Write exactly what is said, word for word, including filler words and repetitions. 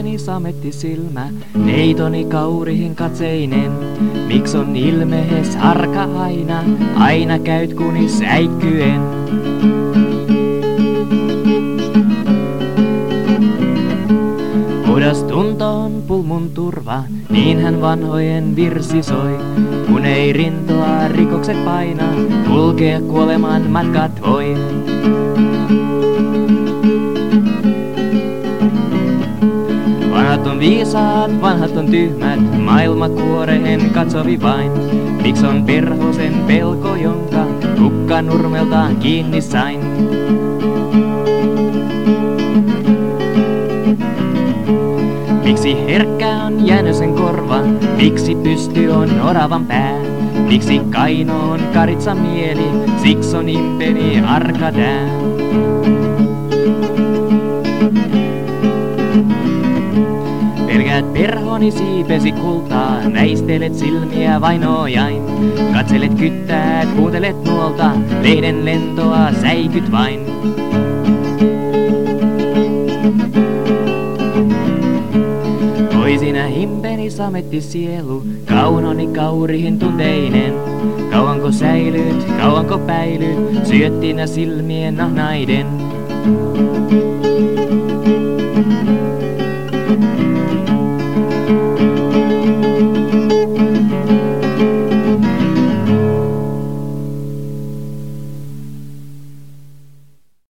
himpeni sametti silmä, neitoni kaurihin katseinen. Miks on ilmehes harka aina, aina käyt kunis äikkyen. Odas tuntoon pulmun turva, niin hän vanhojen virsi soi. Kun ei rintoa rikokset paina, kulkea kuoleman matkat voi. Vanhat on viisaat, vanhat on tyhmät, maailma kuoreen katsovi vain. Miks on perhosen pelko, jonka kukka nurmeltaan kiinni sain? Miksi herkkä on jäänösen korva, miksi pysty on oravan pää? Miksi Kaino on karitsa mieli, siksi on impeni arka tää. Pelkäät perhoni siipesi kultaa, väistelet silmiä vainojain. Katselet kyttäät, kuuntelet nuolta, lehden lentoa säikyt vain. Oi sinä himpeni sametti sielu, kaunoni kaurihin tunteinen. Kauanko säilyt, kauanko päilyt, syöttinä silmien nahnaiden.